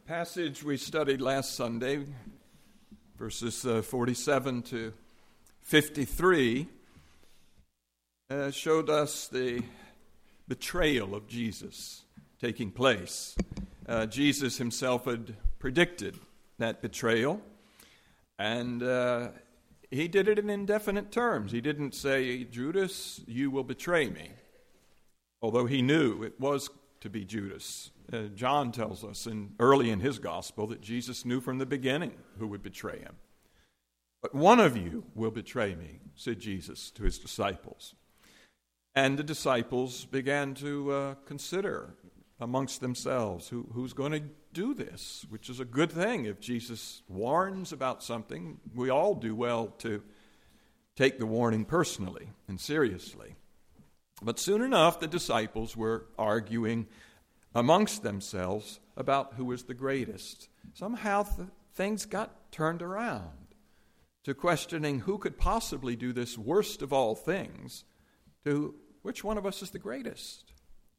passage we studied last Sunday, verses 47 to 53, showed us the betrayal of Jesus taking place. Jesus himself had predicted that betrayal, and he did it in indefinite terms. He didn't say, "Judas, you will betray me," although he knew it was to be Judas. John tells us early in his gospel that Jesus knew from the beginning who would betray him. "But one of you will betray me," said Jesus to his disciples. And the disciples began to consider amongst themselves who's going to do this, which is a good thing. If Jesus warns about something, we all do well to take the warning personally and seriously. But soon enough, the disciples were arguing amongst themselves about who was the greatest. Somehow things got turned around to questioning who could possibly do this worst of all things, to which one of us is the greatest.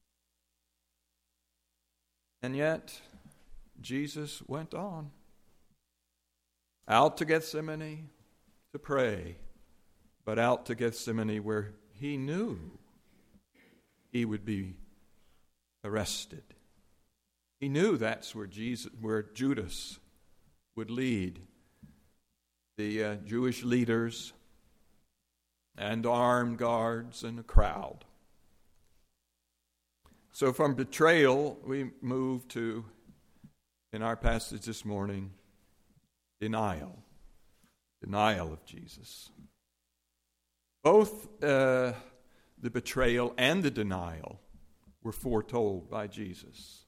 And yet, Jesus went on out to Gethsemane to pray, but out to Gethsemane where he knew he would be arrested. He knew that's where Judas would lead the Jewish leaders and armed guards and a crowd. So from betrayal, we move to, in our passage this morning, denial. Denial of Jesus. Both the betrayal and the denial were foretold by Jesus.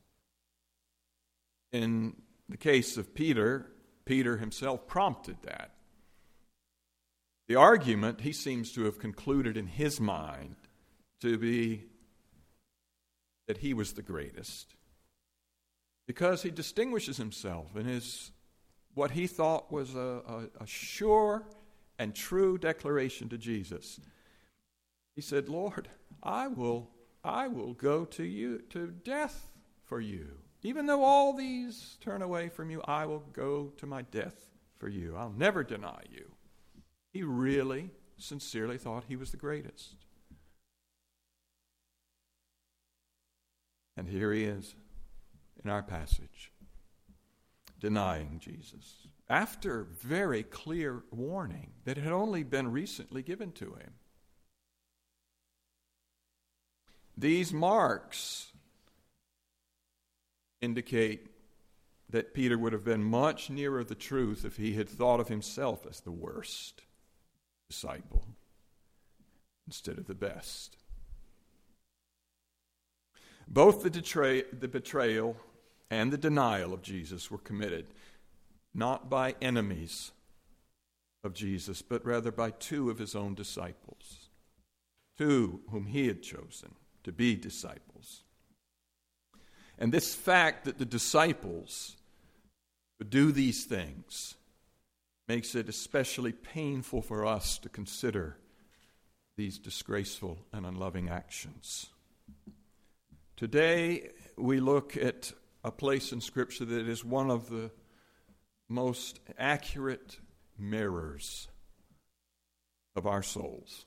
In the case of Peter, Peter himself prompted that. The argument he seems to have concluded in his mind to be that he was the greatest, because he distinguishes himself in his what he thought was a sure and true declaration to Jesus. He said, "Lord, I will go to you to death for you. Even though all these turn away from you, I will go to my death for you. I'll never deny you." He really, sincerely thought he was the greatest. And here he is in our passage, denying Jesus, after very clear warning that had only been recently given to him. These marks indicate that Peter would have been much nearer the truth if he had thought of himself as the worst disciple instead of the best. Both the betrayal and the denial of Jesus were committed not by enemies of Jesus, but rather by two of his own disciples, two whom he had chosen to be disciples. And this fact that the disciples would do these things makes it especially painful for us to consider these disgraceful and unloving actions. Today, we look at a place in Scripture that is one of the most accurate mirrors of our souls.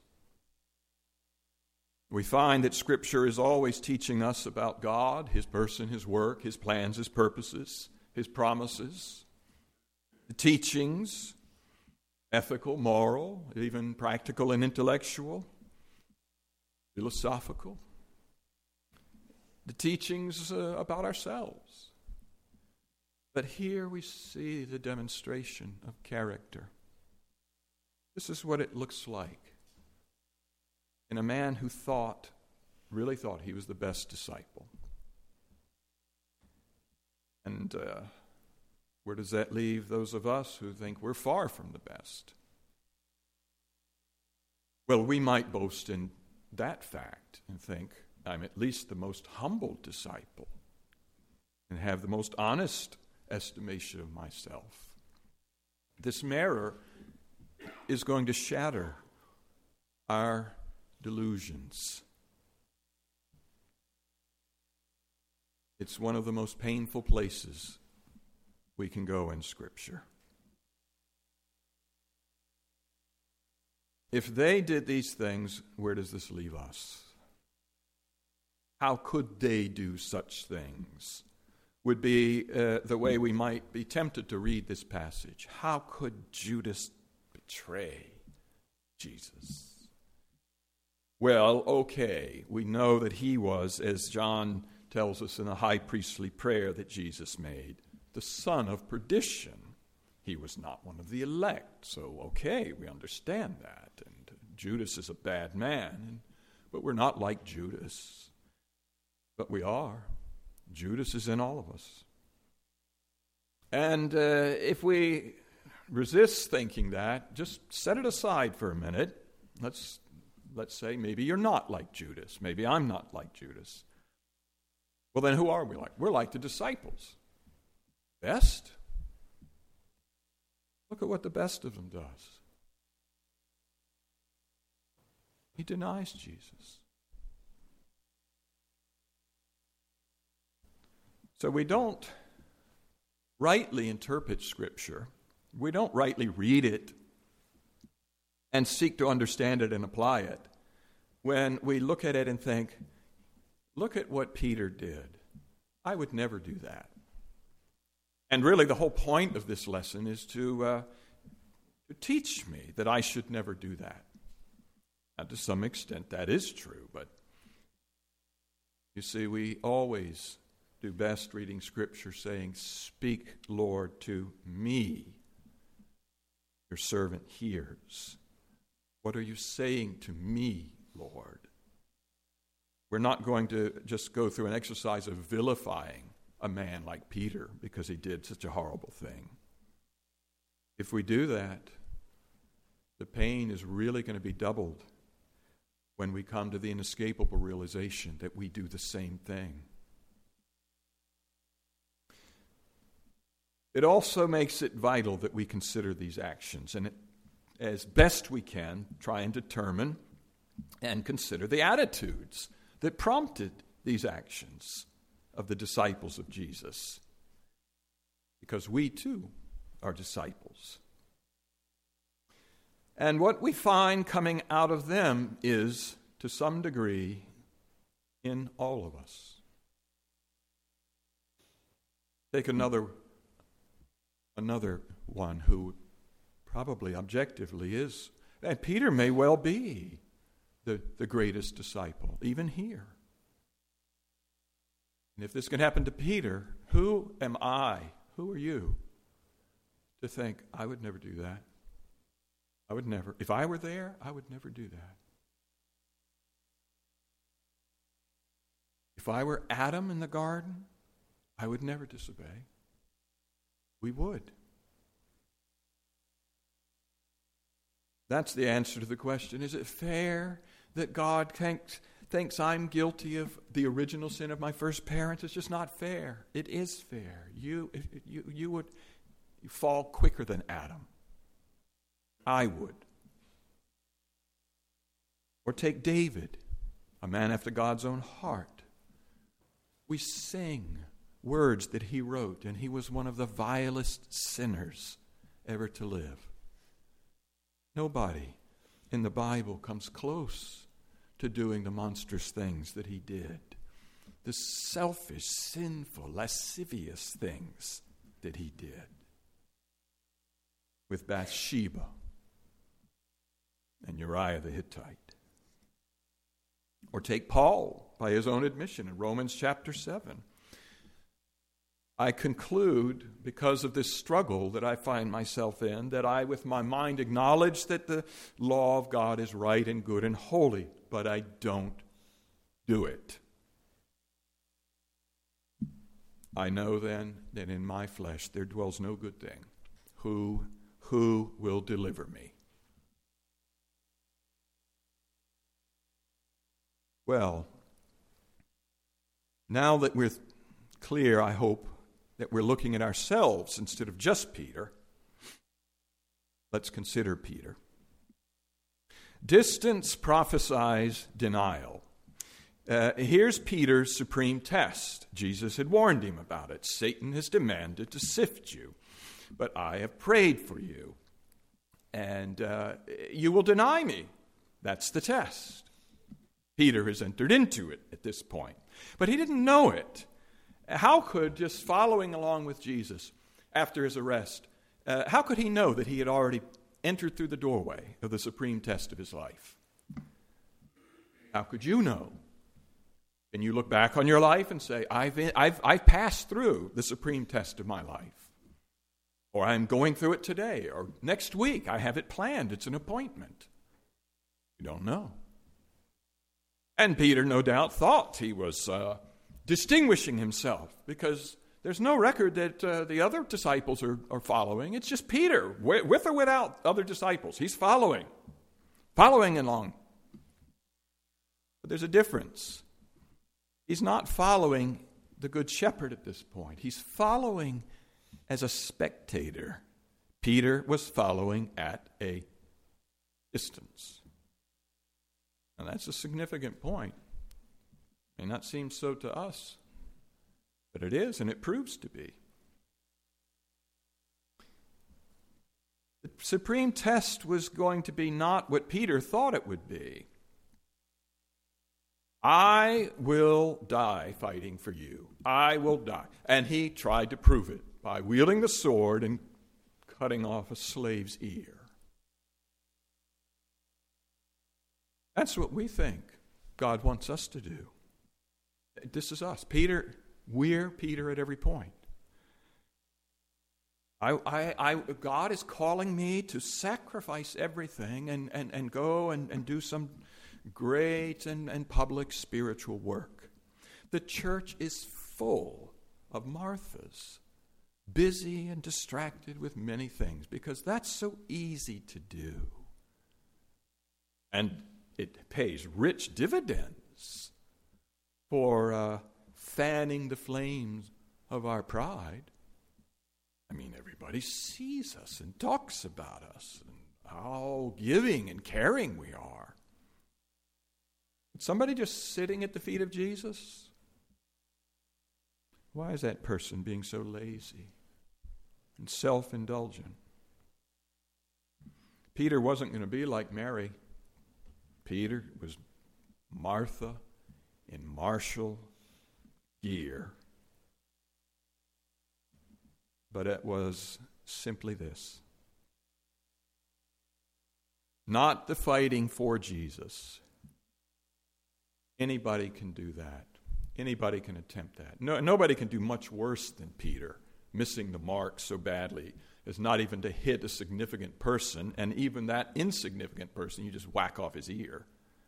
We find that Scripture is always teaching us about God, His person, His work, His plans, His purposes, His promises, the teachings, ethical, moral, even practical and intellectual, philosophical, the teachings about ourselves. But here we see the demonstration of character. This is what it looks like in a man who really thought he was the best disciple. And where does that leave those of us who think we're far from the best? Well, we might boast in that fact and think, I'm at least the most humble disciple and have the most honest estimation of myself. This mirror is going to shatter our delusions. It's one of the most painful places we can go in Scripture. If they did these things, where does this leave us? How could they do such things? Would be the way we might be tempted to read this passage. How could Judas betray Jesus? Well, okay, we know that he was, as John tells us in the high priestly prayer that Jesus made, the son of perdition. He was not one of the elect, so okay, we understand that. And Judas is a bad man, but we're not like Judas. But we are. Judas is in all of us. And if we resist thinking that, just set it aside for a minute. Let's say maybe you're not like Judas. Maybe I'm not like Judas. Well, then who are we like? We're like the disciples. Best? Look at what the best of them does. He denies Jesus. So we don't rightly interpret Scripture. We don't rightly read it and seek to understand it and apply it when we look at it and think, look at what Peter did. I would never do that. And really the whole point of this lesson is to teach me that I should never do that. Now, to some extent that is true, but you see, we always do best reading Scripture saying, "Speak, Lord, to me. Your servant hears." What are you saying to me, Lord? We're not going to just go through an exercise of vilifying a man like Peter because he did such a horrible thing. If we do that, the pain is really going to be doubled when we come to the inescapable realization that we do the same thing. It also makes it vital that we consider these actions and as best we can try and determine and consider the attitudes that prompted these actions of the disciples of Jesus. Because we too are disciples. And what we find coming out of them is, to some degree, in all of us. Take another one who probably objectively is, and Peter may well be the greatest disciple, even here. And if this can happen to Peter, who am I? Who are you to think, I would never do that? I would never. If I were there, I would never do that. If I were Adam in the garden, I would never disobey. We would. That's the answer to the question. Is it fair that God thinks I'm guilty of the original sin of my first parents? It's just not fair. It is fair. You would fall quicker than Adam. I would. Or take David, a man after God's own heart. We sing words that he wrote, and he was one of the vilest sinners ever to live. Nobody in the Bible comes close to doing the monstrous things that he did. The selfish, sinful, lascivious things that he did with Bathsheba and Uriah the Hittite. Or take Paul, by his own admission, in Romans chapter 7. I conclude, because of this struggle that I find myself in, that I, with my mind, acknowledge that the law of God is right and good and holy, but I don't do it. I know then that in my flesh there dwells no good thing. Who will deliver me? Well, now that we're clear, I hope, that we're looking at ourselves instead of just Peter, let's consider Peter. Distance prophesies denial. Here's Peter's supreme test. Jesus had warned him about it. Satan has demanded to sift you, but I have prayed for you. And you will deny me. That's the test. Peter has entered into it at this point. But he didn't know it. How could, just following along with Jesus after his arrest, how could he know that he had already entered through the doorway of the supreme test of his life? How could you know? Can you look back on your life and say, I've passed through the supreme test of my life? Or I'm going through it today, or next week, I have it planned, it's an appointment. You don't know. And Peter, no doubt, thought he was distinguishing himself, because there's no record that the other disciples are following. It's just Peter, with or without other disciples. He's following along. But there's a difference. He's not following the Good Shepherd at this point. He's following as a spectator. Peter was following at a distance. And that's a significant point. May not seem so to us, but it is, and it proves to be. The supreme test was going to be not what Peter thought it would be. I will die fighting for you. I will die. And he tried to prove it by wielding the sword and cutting off a slave's ear. That's what we think God wants us to do. This is us. Peter, we're Peter at every point. God is calling me to sacrifice everything and go and do some great and public spiritual work. The church is full of Marthas, busy and distracted with many things, because that's so easy to do. And it pays rich dividends for fanning the flames of our pride. I mean, everybody sees us and talks about us and how giving and caring we are. Somebody just sitting at the feet of Jesus? Why is that person being so lazy and self-indulgent? Peter wasn't going to be like Mary. Peter was Martha in martial gear. But it was simply this. Not the fighting for Jesus. Anybody can do that. Anybody can attempt that. Nobody can do much worse than Peter, missing the mark so badly as not even to hit a significant person, and even that insignificant person, you just whack off his ear.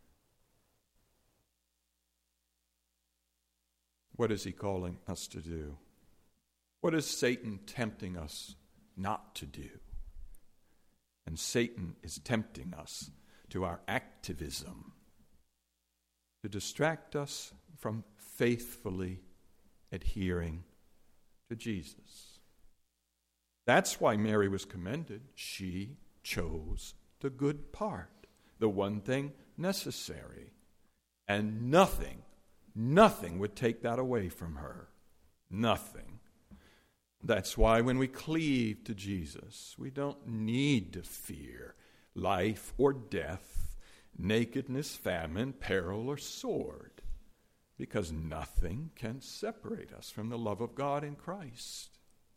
What is he calling us to do? What is Satan tempting us not to do? And Satan is tempting us to our activism, to distract us from faithfully adhering to Jesus. That's why Mary was commended. She chose the good part, the one thing necessary. And nothing would take that away from her. Nothing. That's why when we cleave to Jesus, we don't need to fear life or death, nakedness, famine, peril, or sword, because nothing can separate us from the love of God in Christ.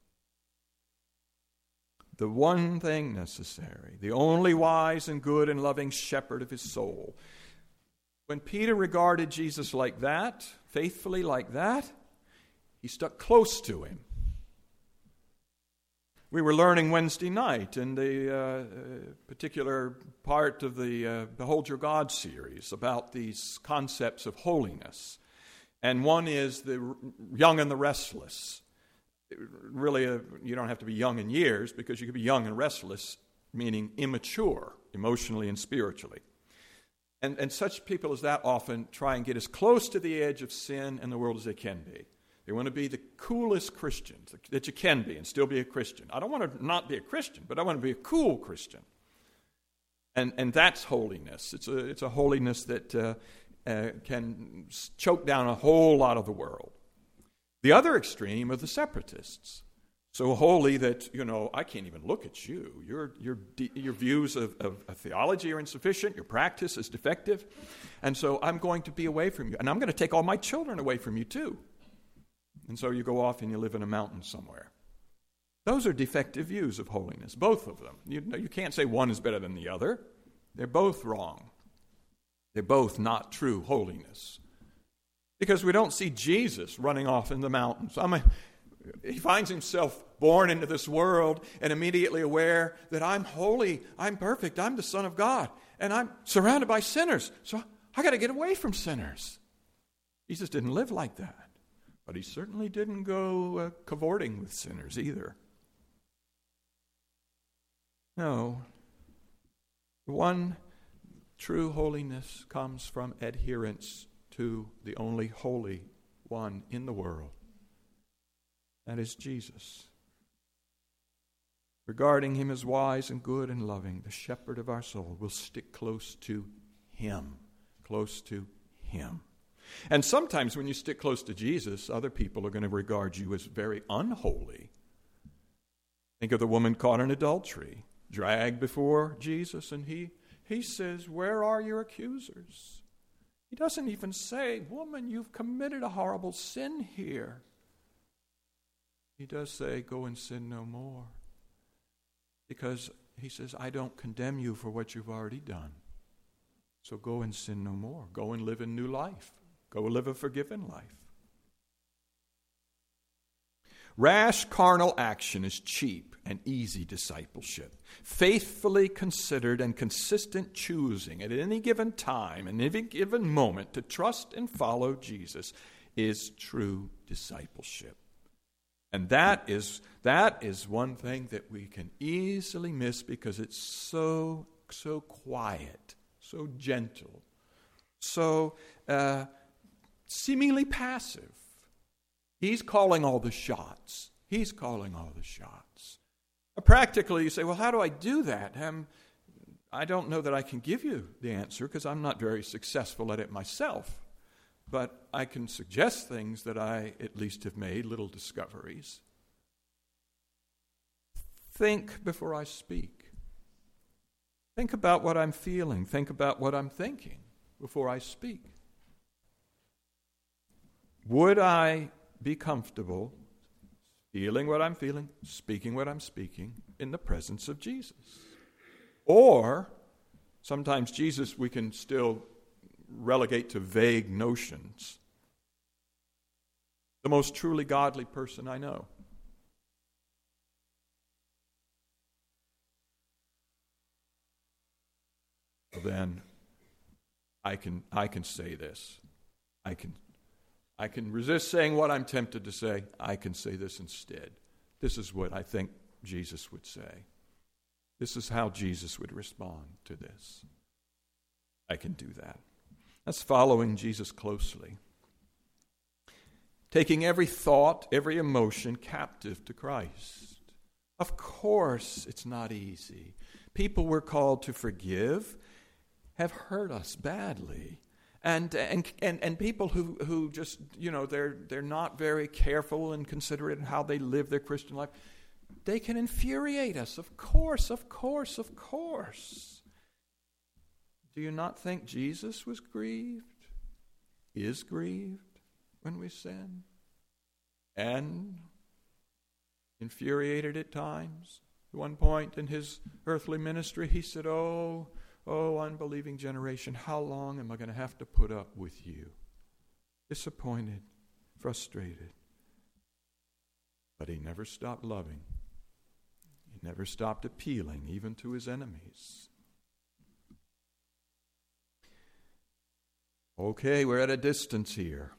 The one thing necessary, the only wise and good and loving shepherd of his soul. When Peter regarded Jesus like that, faithfully like that, he stuck close to him. We were learning Wednesday night in the particular part of the Behold Your God series about these concepts of holiness. And one is the young and the restless. Really, you don't have to be young in years, because you could be young and restless, meaning immature, emotionally and spiritually. And such people as that often try and get as close to the edge of sin and the world as they can be. They want to be the coolest Christians that you can be and still be a Christian. I don't want to not be a Christian, but I want to be a cool Christian. And that's holiness. It's a holiness that can choke down a whole lot of the world. The other extreme are the separatists. So holy that, I can't even look at you. Your views of theology are insufficient. Your practice is defective. And so I'm going to be away from you. And I'm going to take all my children away from you too. And so you go off and you live in a mountain somewhere. Those are defective views of holiness, both of them. You can't say one is better than the other. They're both wrong. They're both not true holiness. Because we don't see Jesus running off in the mountains. He finds himself born into this world and immediately aware that I'm holy, I'm perfect, I'm the Son of God, and I'm surrounded by sinners. So I got to get away from sinners. Jesus didn't live like that. But he certainly didn't go cavorting with sinners either. No. One true holiness comes from adherence to the only holy one in the world. That is Jesus. Regarding him as wise and good and loving, the shepherd of our soul, will stick close to him. Close to him. And sometimes when you stick close to Jesus, other people are going to regard you as very unholy. Think of the woman caught in adultery, dragged before Jesus, and he says, "Where are your accusers?" He doesn't even say, "Woman, you've committed a horrible sin here." He does say, "Go and sin no more." Because he says, "I don't condemn you for what you've already done. So go and sin no more. Go and live a new life. Go live a forgiven life." Rash carnal action is cheap and easy discipleship. Faithfully considered and consistent choosing at any given time and any given moment to trust and follow Jesus is true discipleship. And that is one thing that we can easily miss because it's so quiet, so gentle, so seemingly passive. He's calling all the shots. He's calling all the shots. Practically, you say, well, how do I do that? I don't know that I can give you the answer because I'm not very successful at it myself. But I can suggest things that I at least have made, little discoveries. Think before I speak. Think about what I'm feeling. Think about what I'm thinking before I speak. Would I be comfortable feeling what I'm feeling, speaking what I'm speaking in the presence of Jesus? Or sometimes Jesus we can still relegate to vague notions. The most truly godly person I know. Then I can say this. I can resist saying what I'm tempted to say. I can say this instead. This is what I think Jesus would say. This is how Jesus would respond to this. I can do that. That's following Jesus closely. Taking every thought, every emotion captive to Christ. Of course, it's not easy. People we're called to forgive have hurt us badly. And people who just, they're not very careful and considerate in how they live their Christian life, they can infuriate us. Of course. Do you not think Jesus was grieved, is grieved when we sin, and infuriated at times? At one point in his earthly ministry, he said, Oh, unbelieving generation, how long am I going to have to put up with you? Disappointed, frustrated. But he never stopped loving. He never stopped appealing, even to his enemies. Okay, we're at a distance here.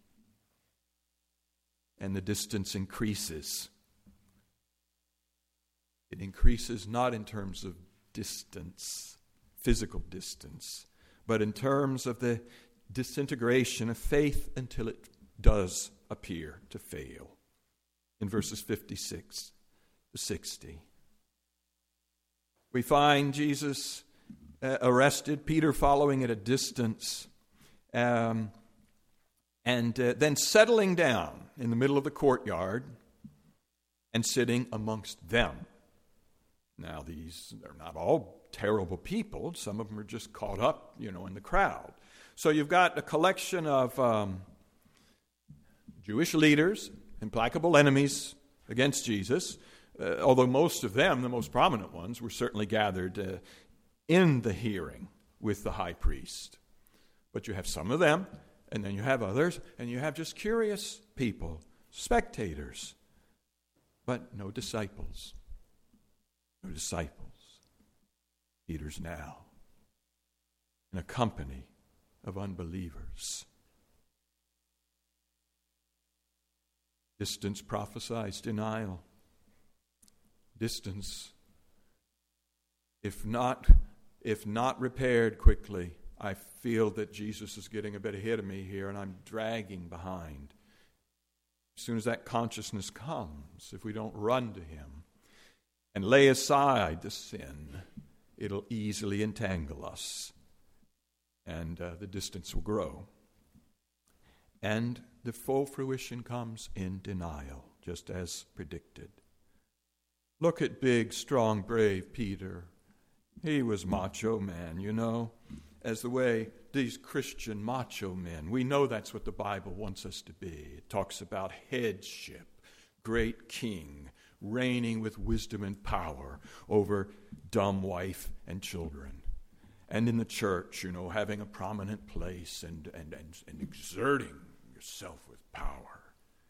And the distance increases. It increases not in terms of distance, physical distance, but in terms of the disintegration of faith until it does appear to fail. In verses 56 to 60. We find Jesus arrested, Peter following at a distance, and then settling down in the middle of the courtyard and sitting amongst them. Now, they're not all terrible people. Some of them are just caught up, in the crowd. So you've got a collection of Jewish leaders, implacable enemies against Jesus, although most of them, the most prominent ones, were certainly gathered in the hearing with the high priest. But you have some of them, and then you have others, and you have just curious people, spectators, but no disciples. No disciples. Peter's now in a company of unbelievers. Distance prophesies denial. Distance, if not repaired quickly, I feel that Jesus is getting a bit ahead of me here, and I'm dragging behind. As soon as that consciousness comes, if we don't run to him and lay aside the sin, it'll easily entangle us, and the distance will grow. And the full fruition comes in denial, just as predicted. Look at big, strong, brave Peter. He was macho man, as the way these Christian macho men, we know that's what the Bible wants us to be. It talks about headship, great king, reigning with wisdom and power over dumb wife and children. And in the church, having a prominent place and exerting yourself with power.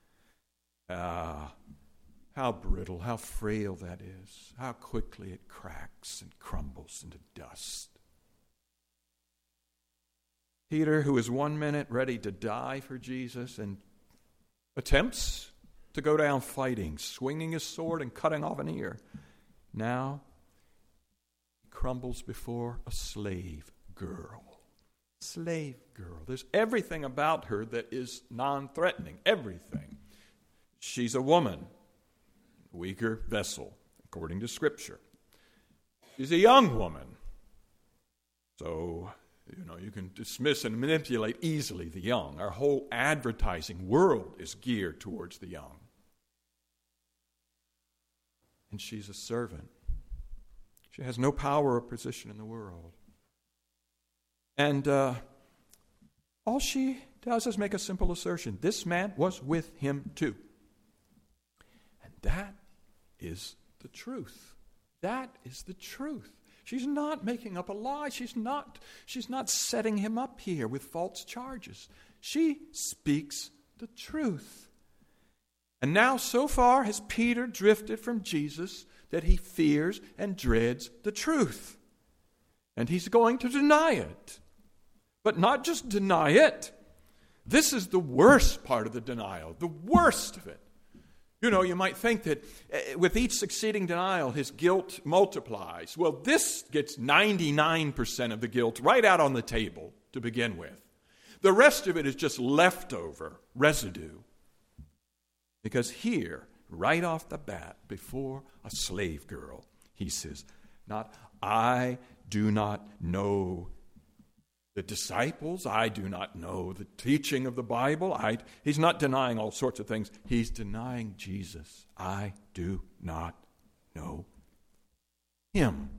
How brittle, how frail that is. How quickly it cracks and crumbles into dust. Peter, who is 1 minute ready to die for Jesus and attempts to go down fighting, swinging his sword and cutting off an ear, now crumbles before a slave girl. Slave girl. There's everything about her that is non-threatening. Everything. She's a woman. Weaker vessel, according to Scripture. She's a young woman. So, you can dismiss and manipulate easily the young. Our whole advertising world is geared towards the young. And she's a servant. She has no power or position in the world. And all she does is make a simple assertion. This man was with him too. And that is the truth. That is the truth. She's not making up a lie. She's not setting him up here with false charges. She speaks the truth. And now so far has Peter drifted from Jesus that he fears and dreads the truth. And he's going to deny it. But not just deny it. This is the worst part of the denial, the worst of it. You might think that with each succeeding denial, his guilt multiplies. Well, this gets 99% of the guilt right out on the table to begin with. The rest of it is just leftover residue. Because here, right off the bat, before a slave girl, he says, not, I do not know the disciples, I do not know the teaching of the Bible. He's not denying all sorts of things. He's denying Jesus. I do not know him.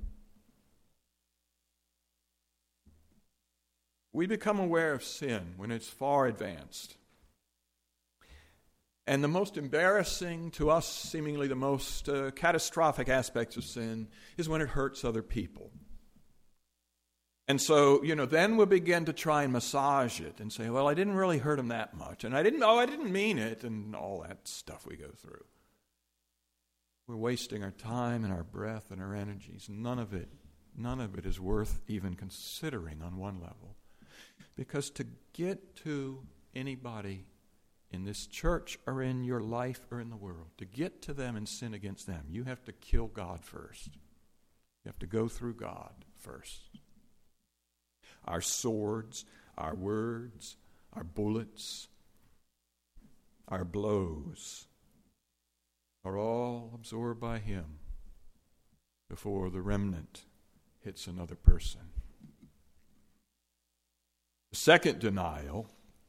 We become aware of sin when it's far advanced. And the most embarrassing to us, seemingly the most catastrophic aspects of sin is when it hurts other people. And so, then we'll begin to try and massage it and say, well, I didn't really hurt him that much. And I didn't mean it, and all that stuff we go through. We're wasting our time and our breath and our energies. None of it is worth even considering on one level. Because to get to anybody in this church or in your life or in the world, to get to them and sin against them, you have to kill God first. You have to go through God first. Our swords, our words, our bullets, our blows are all absorbed by him before the remnant hits another person. The second denial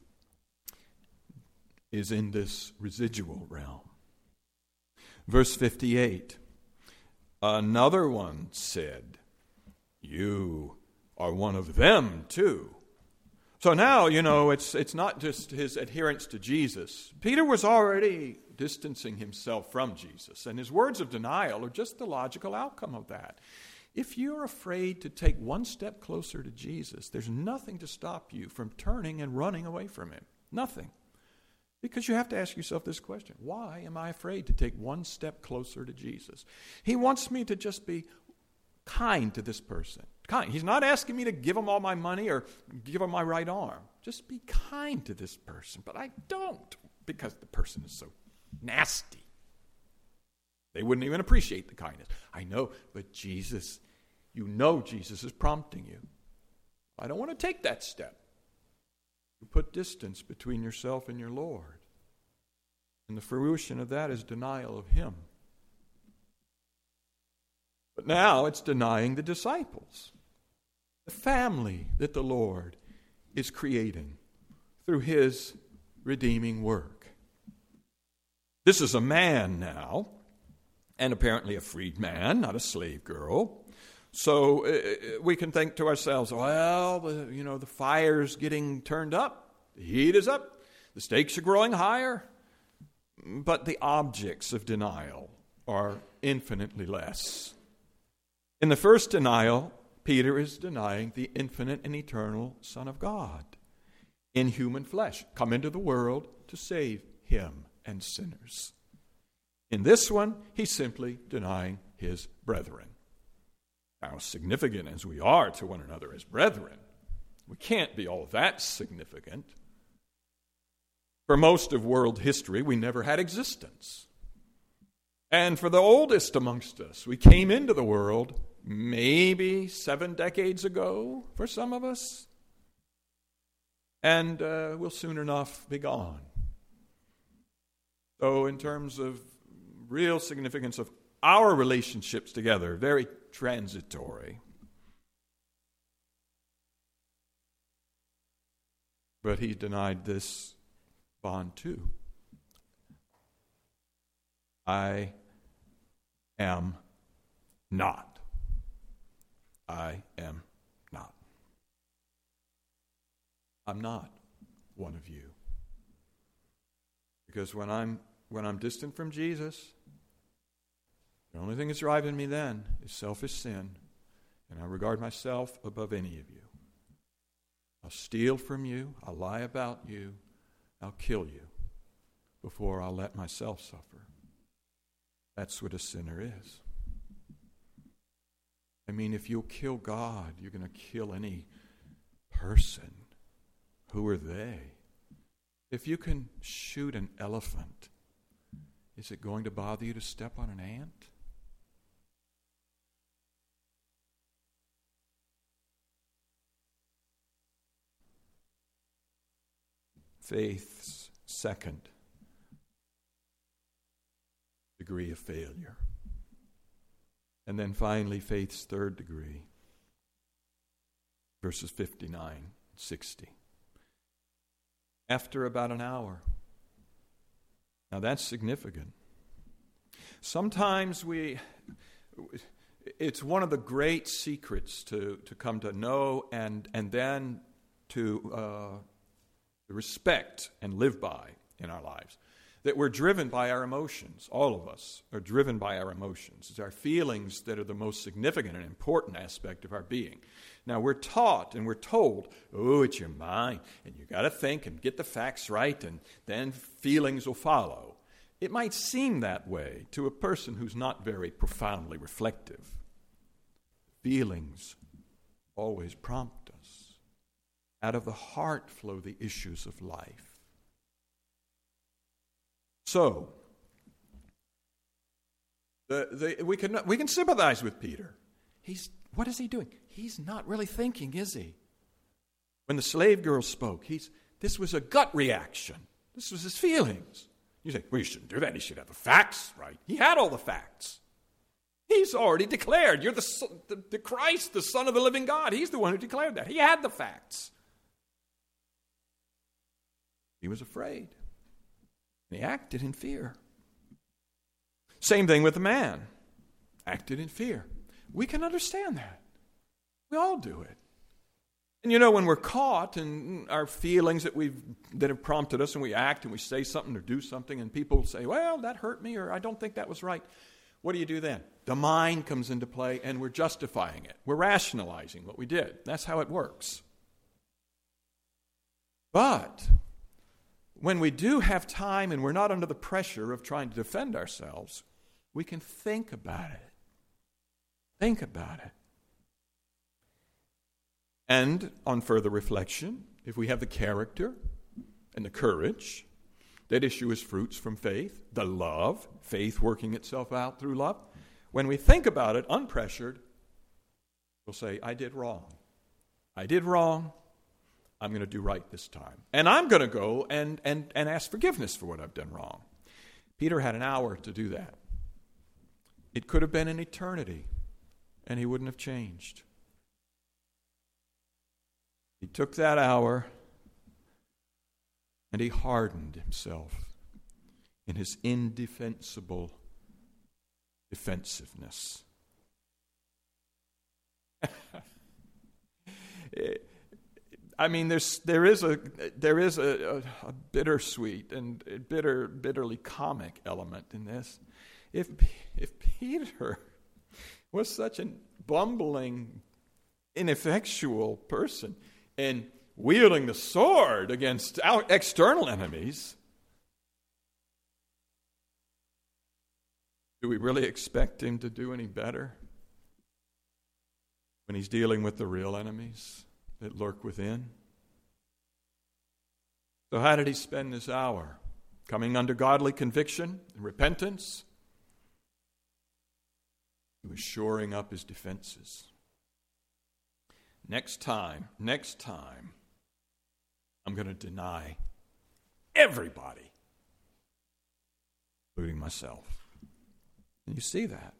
is in this residual realm. Verse 58, another one said, "You are one of them too." So now, it's not just his adherence to Jesus. Peter was already distancing himself from Jesus, and his words of denial are just the logical outcome of that. If you're afraid to take one step closer to Jesus, there's nothing to stop you from turning and running away from him. Nothing. Because you have to ask yourself this question: why am I afraid to take one step closer to Jesus? He wants me to just be kind to this person. Kind. He's not asking me to give him all my money or give him my right arm. Just be kind to this person. But I don't, because the person is so nasty. They wouldn't even appreciate the kindness. I know, but Jesus, Jesus is prompting you. I don't want to take that step. You put distance between yourself and your Lord. And the fruition of that is denial of him. But now it's denying the disciples, the family that the Lord is creating through his redeeming work. This is a man now, and apparently a freed man, not a slave girl. So we can think to ourselves, well, the fire's getting turned up, the heat is up, the stakes are growing higher. But the objects of denial are infinitely less. In the first denial, Peter is denying the infinite and eternal Son of God in human flesh, come into the world to save him and sinners. In this one, he's simply denying his brethren. Now, significant as we are to one another as brethren, we can't be all that significant. For most of world history, we never had existence. And for the oldest amongst us, we came into the world maybe 7 decades ago for some of us, and we'll soon enough be gone. So in terms of real significance of our relationships together, very transitory. But he denied this bond too. I am not. I am not. I'm not one of you. Because when I'm distant from Jesus, the only thing that's driving me then is selfish sin, and I regard myself above any of you. I'll steal from you, I'll lie about you, I'll kill you before I'll let myself suffer. That's what a sinner is. I mean, if you'll kill God, you're going to kill any person. Who are they? If you can shoot an elephant, is it going to bother you to step on an ant? Faith's second degree of failure. And then finally, faith's third degree, verses 59 and 60. After about an hour. Now that's significant. Sometimes it's one of the great secrets to come to know and then to respect and live by in our lives. That we're driven by our emotions. All of us are driven by our emotions. It's our feelings that are the most significant and important aspect of our being. Now, we're taught and we're told, it's your mind, and you got to think and get the facts right, and then feelings will follow. It might seem that way to a person who's not very profoundly reflective. Feelings always prompt us. Out of the heart flow the issues of life. So, we can sympathize with Peter. What is he doing? He's not really thinking, is he? When the slave girl spoke, this was a gut reaction. This was his feelings. You say, well, you shouldn't do that. He should have the facts, right? He had all the facts. He's already declared, you're the Christ, the Son of the living God. He's the one who declared that. He had the facts. He was afraid. And he acted in fear. Same thing with the man. Acted in fear. We can understand that. We all do it. And you know, when we're caught in our feelings that have prompted us, and we act and we say something or do something, and people say, well, that hurt me, or I don't think that was right. What do you do then? The mind comes into play, and we're justifying it. We're rationalizing what we did. That's how it works. But when we do have time and we're not under the pressure of trying to defend ourselves, we can think about it. Think about it. And on further reflection, if we have the character and the courage that issue as fruits from faith, the love, faith working itself out through love, when we think about it unpressured, we'll say, I did wrong. I did wrong. I'm going to do right this time. And I'm going to go and ask forgiveness for what I've done wrong. Peter had an hour to do that. It could have been an eternity, and he wouldn't have changed. He took that hour and he hardened himself in his indefensible defensiveness. I mean, there is a bittersweet and bitterly comic element in this. If Peter was such a bumbling, ineffectual person and wielding the sword against our external enemies, do we really expect him to do any better when he's dealing with the real enemies that lurk within? So how did he spend this hour? Coming under godly conviction and repentance? He was shoring up his defenses. Next time, I'm going to deny everybody, including myself. And you see that.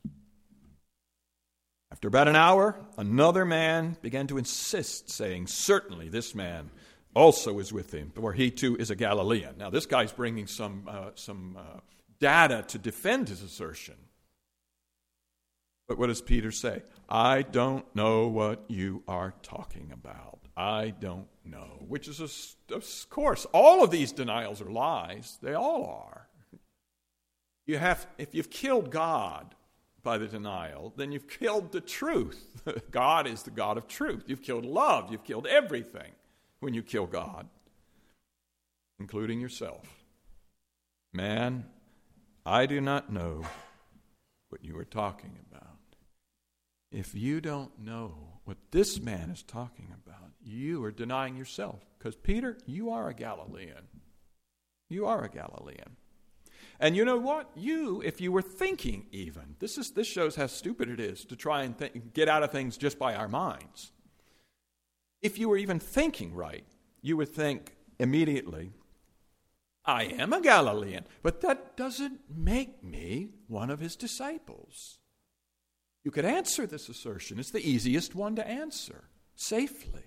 After about an hour, another man began to insist, saying, certainly this man also is with him, for he too is a Galilean. Now this guy's bringing some data to defend his assertion. But what does Peter say? I don't know what you are talking about. I don't know. Which is, of course, all of these denials are lies. They all are. If you've killed God by the denial, then you've killed the truth. God is the God of truth. You've killed love. You've killed everything when you kill God, including yourself. Man, I do not know what you are talking about. If you don't know what this man is talking about, you are denying yourself. Because, Peter, you are a Galilean. You are a Galilean. And you know what? If you were thinking even, this shows how stupid it is to try and get out of things just by our minds. If you were even thinking right, you would think immediately, I am a Galilean, but that doesn't make me one of his disciples. You could answer this assertion. It's the easiest one to answer safely.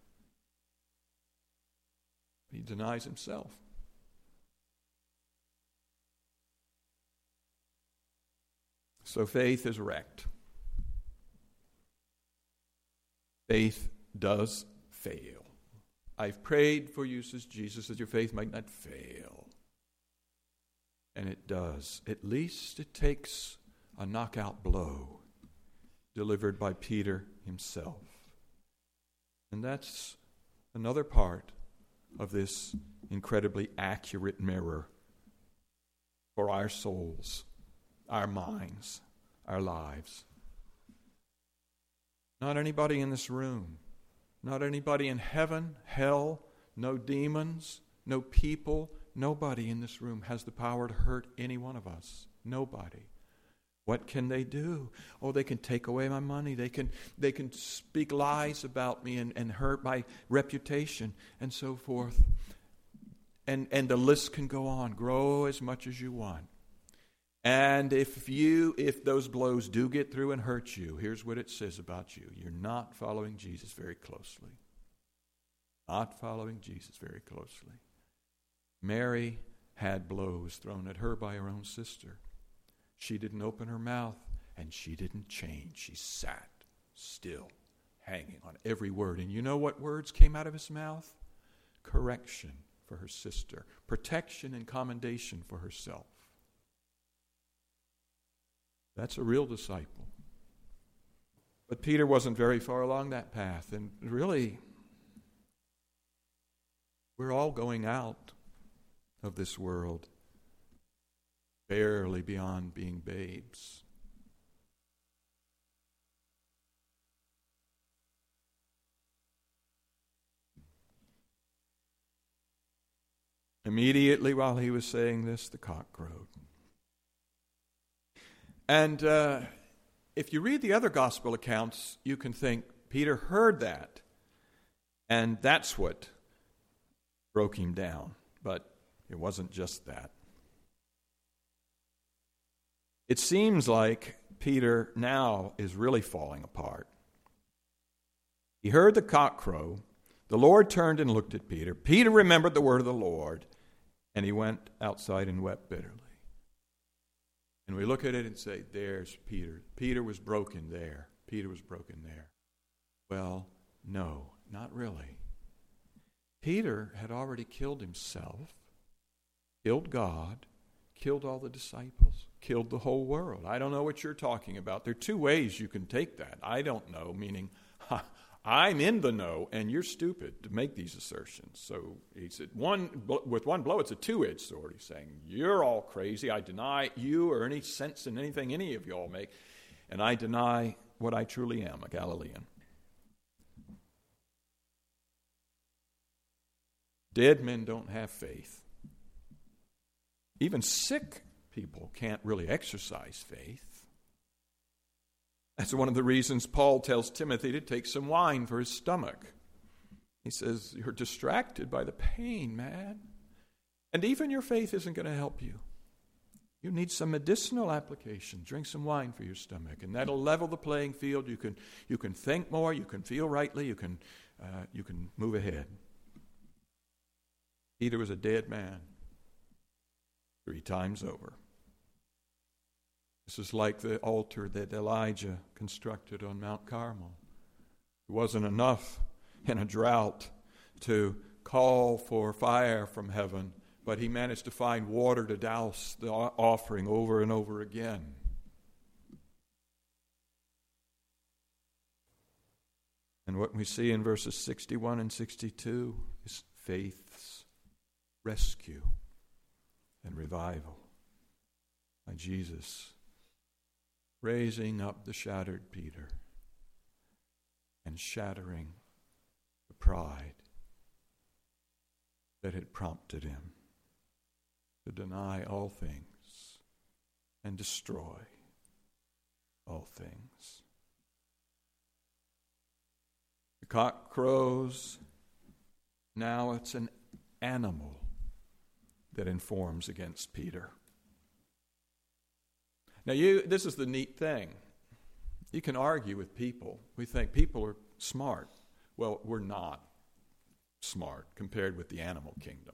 He denies himself. So faith is wrecked. Faith does fail. I've prayed for you, says Jesus, that your faith might not fail. And it does. At least it takes a knockout blow delivered by Peter himself. And that's another part of this incredibly accurate mirror for our souls, our minds, our lives. Not anybody in this room, not anybody in heaven, hell, no demons, no people, nobody in this room has the power to hurt any one of us. Nobody. What can they do? Oh, they can take away my money. They can speak lies about me and hurt my reputation and so forth. And the list can go on. Grow as much as you want. And if those blows do get through and hurt you, here's what it says about you. You're not following Jesus very closely. Not following Jesus very closely. Mary had blows thrown at her by her own sister. She didn't open her mouth, and she didn't change. She sat still, hanging on every word. And you know what words came out of his mouth? Correction for her sister, protection and commendation for herself. That's a real disciple. But Peter wasn't very far along that path. And really, we're all going out of this world barely beyond being babes. Immediately while he was saying this, the cock crowed. And if you read the other gospel accounts, you can think Peter heard that, and that's what broke him down. But it wasn't just that. It seems like Peter now is really falling apart. He heard the cock crow. The Lord turned and looked at Peter. Peter remembered the word of the Lord, and he went outside and wept bitterly. And we look at it and say, there's Peter. Peter was broken there. Peter was broken there. Well, no, not really. Peter had already killed himself, killed God, killed all the disciples, killed the whole world. I don't know what you're talking about. There are two ways you can take that. I don't know, meaning I'm in the know, and you're stupid to make these assertions. So he said, with one blow, it's a two-edged sword. He's saying, you're all crazy. I deny you or any sense in anything any of you all make, and I deny what I truly am, a Galilean. Dead men don't have faith. Even sick people can't really exercise faith. That's one of the reasons Paul tells Timothy to take some wine for his stomach. He says, you're distracted by the pain, man. And even your faith isn't going to help you. You need some medicinal application. Drink some wine for your stomach, and that'll level the playing field. You can think more, you can feel rightly, you can move ahead. Peter was a dead man 3 times over. This is like the altar that Elijah constructed on Mount Carmel. It wasn't enough in a drought to call for fire from heaven, but he managed to find water to douse the offering over and over again. And what we see in verses 61 and 62 is faith's rescue and revival by Jesus raising up the shattered Peter and shattering the pride that had prompted him to deny all things and destroy all things. The cock crows. Now it's an animal that informs against Peter. Now, this is the neat thing. You can argue with people. We think people are smart. Well, we're not smart compared with the animal kingdom.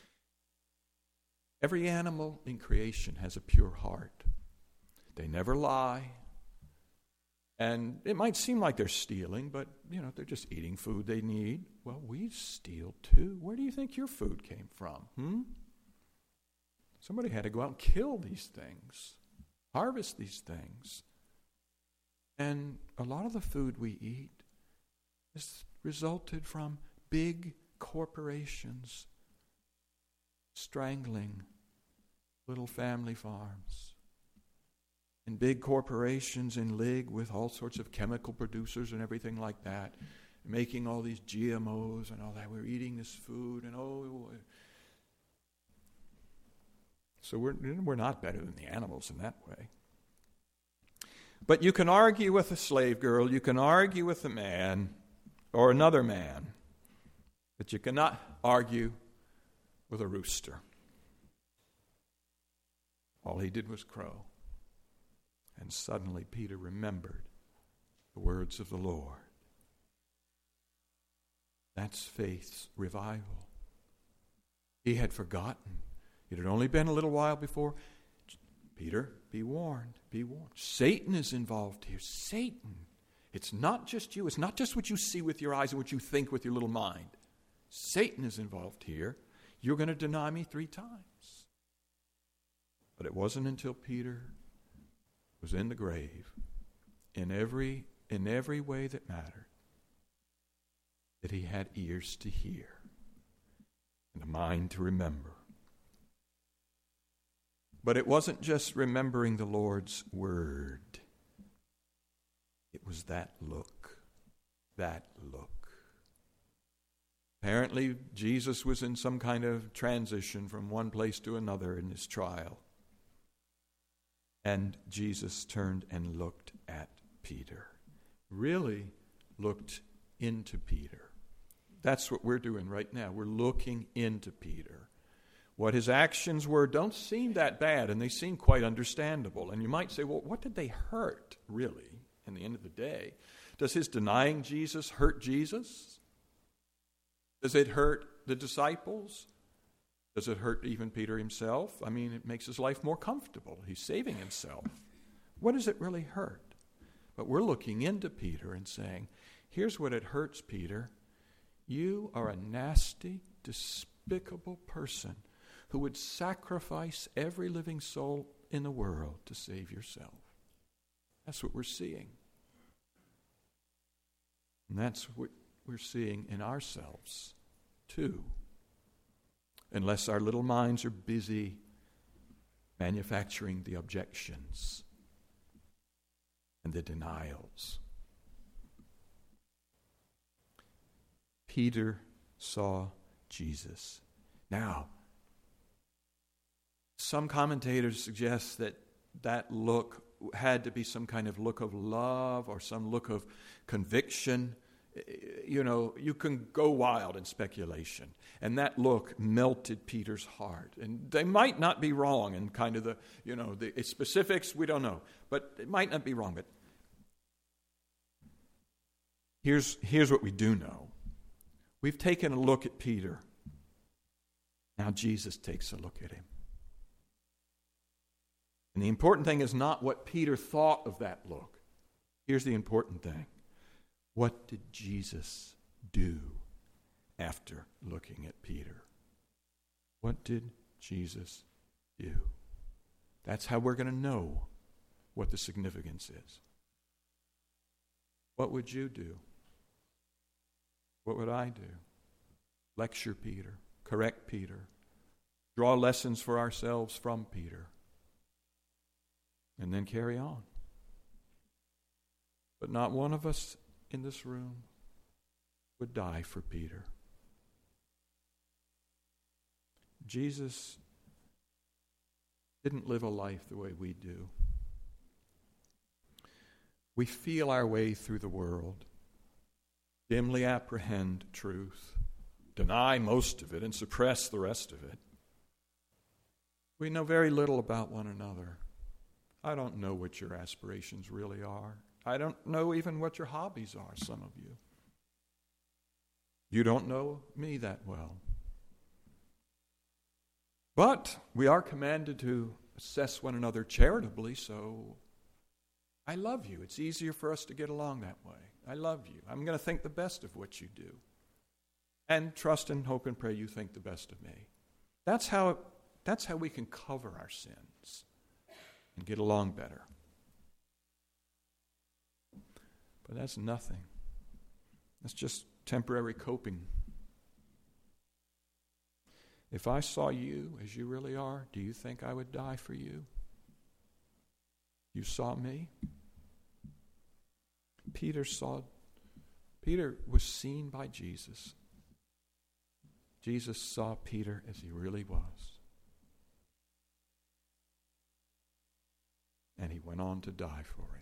Every animal in creation has a pure heart. They never lie. And it might seem like they're stealing, but, they're just eating food they need. Well, we steal too. Where do you think your food came from? Somebody had to go out and kill these things. Harvest these things. And a lot of the food we eat has resulted from big corporations strangling little family farms. And big corporations in league with all sorts of chemical producers and everything like that, making all these GMOs and all that. We're eating this food and so we're not better than the animals in that way. But you can argue with a slave girl, you can argue with a man or another man, but you cannot argue with a rooster. All he did was crow. And suddenly Peter remembered the words of the Lord. That's faith's revival. He had forgotten. It had only been a little while before. Peter, be warned, be warned. Satan is involved here. Satan. It's not just you. It's not just what you see with your eyes and what you think with your little mind. Satan is involved here. You're going to deny me 3 times. But it wasn't until Peter was in the grave, in every way that mattered, that he had ears to hear and a mind to remember. But it wasn't just remembering the Lord's word. It was that look. That look. Apparently, Jesus was in some kind of transition from one place to another in his trial. And Jesus turned and looked at Peter. Really looked into Peter. That's what we're doing right now. We're looking into Peter. What his actions were don't seem that bad, and they seem quite understandable. And you might say, well, what did they hurt, really, in the end of the day? Does his denying Jesus hurt Jesus? Does it hurt the disciples? Does it hurt even Peter himself? I mean, it makes his life more comfortable. He's saving himself. What does it really hurt? But we're looking into Peter and saying, here's what it hurts, Peter. You are a nasty, despicable person who would sacrifice every living soul in the world to save yourself. That's what we're seeing. And that's what we're seeing in ourselves, too. Unless our little minds are busy manufacturing the objections and the denials. Peter saw Jesus. Now, some commentators suggest that that look had to be some kind of look of love or some look of conviction. You know, you can go wild in speculation. And that look melted Peter's heart. And they might not be wrong in kind of the specifics, we don't know. But it might not be wrong. But here's what we do know. We've taken a look at Peter. Now Jesus takes a look at him. And the important thing is not what Peter thought of that look. Here's the important thing. What did Jesus do after looking at Peter? What did Jesus do? That's how we're going to know what the significance is. What would you do? What would I do? Lecture Peter, correct Peter, draw lessons for ourselves from Peter, and then carry on. But not one of us in this room would die for Peter. Jesus didn't live a life the way we do. We feel our way through the world, dimly apprehend truth, deny most of it, and suppress the rest of it. We know very little about one another. I don't know what your aspirations really are. I don't know even what your hobbies are, some of you. You don't know me that well. But we are commanded to assess one another charitably, so I love you. It's easier for us to get along that way. I love you. I'm going to think the best of what you do. And trust and hope and pray you think the best of me. That's how we can cover our sins and get along better. But that's nothing. That's just temporary coping. If I saw you as you really are, do you think I would die for you? You saw me? Peter was seen by Jesus. Jesus saw Peter as he really was. And he went on to die for him.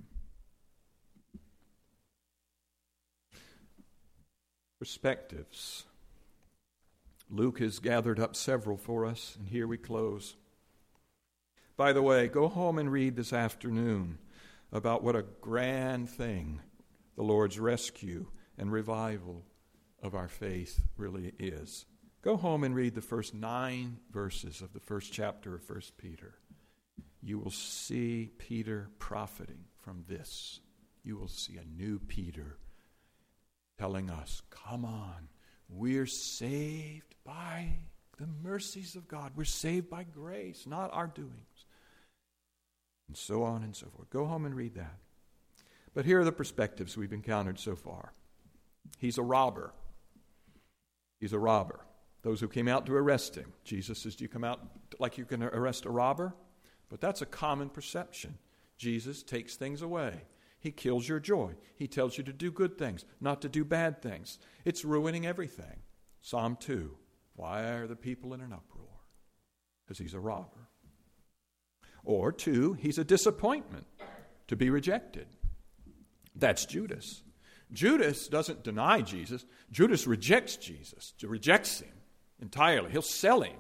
Perspectives. Luke has gathered up several for us, and here we close. By the way, go home and read this afternoon about what a grand thing the Lord's rescue and revival of our faith really is. Go home and read the first 9 verses of the first chapter of 1 Peter. You will see Peter profiting from this. You will see a new Peter telling us, come on, we're saved by the mercies of God. We're saved by grace, not our doings. And so on and so forth. Go home and read that. But here are the perspectives we've encountered so far. He's a robber. He's a robber. Those who came out to arrest him. Jesus says, do you come out like you can arrest a robber? But that's a common perception. Jesus takes things away. He kills your joy. He tells you to do good things, not to do bad things. It's ruining everything. Psalm 2. Why are the people in an uproar? Because he's a robber. Or 2, he's a disappointment to be rejected. That's Judas. Judas doesn't deny Jesus. Judas rejects Jesus. Rejects him entirely. He'll sell him.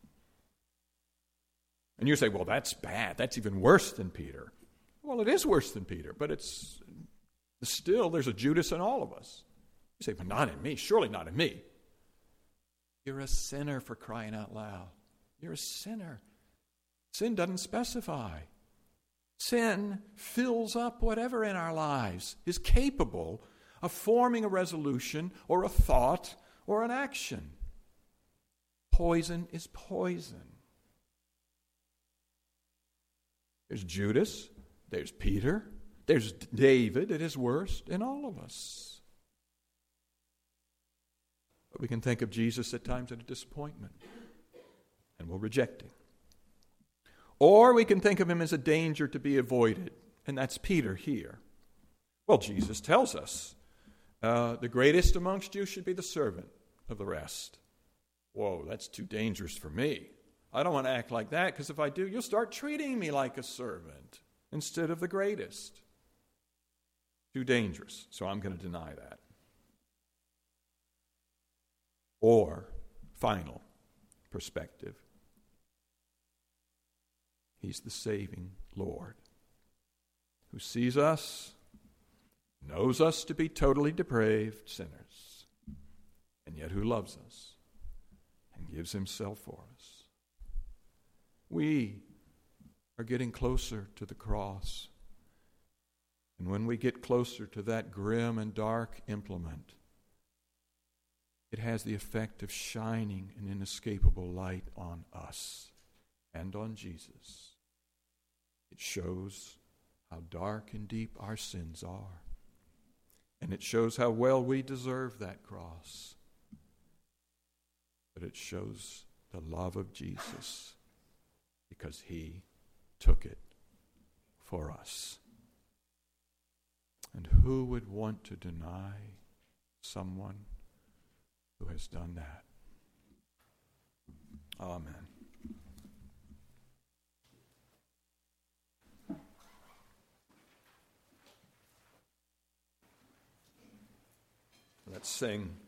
And you say, well, that's bad. That's even worse than Peter. Well, it is worse than Peter, but it's still, there's a Judas in all of us. You say, but not in me. Surely not in me. You're a sinner, for crying out loud. You're a sinner. Sin doesn't specify. Sin fills up whatever in our lives is capable of forming a resolution or a thought or an action. Poison is poison. There's Judas, there's Peter, there's David at his worst in all of us. But we can think of Jesus at times as a disappointment, and we'll reject him. Or we can think of him as a danger to be avoided, and that's Peter here. Well, Jesus tells us the greatest amongst you should be the servant of the rest. Whoa, that's too dangerous for me. I don't want to act like that, because if I do, you'll start treating me like a servant instead of the greatest. Too dangerous, so I'm going to deny that. Or, final perspective, he's the saving Lord who sees us, knows us to be totally depraved sinners, and yet who loves us and gives himself for us. We are getting closer to the cross. And when we get closer to that grim and dark implement, it has the effect of shining an inescapable light on us and on Jesus. It shows how dark and deep our sins are. And it shows how well we deserve that cross. But it shows the love of Jesus because he took it for us. And who would want to deny someone who has done that? Amen. Let's sing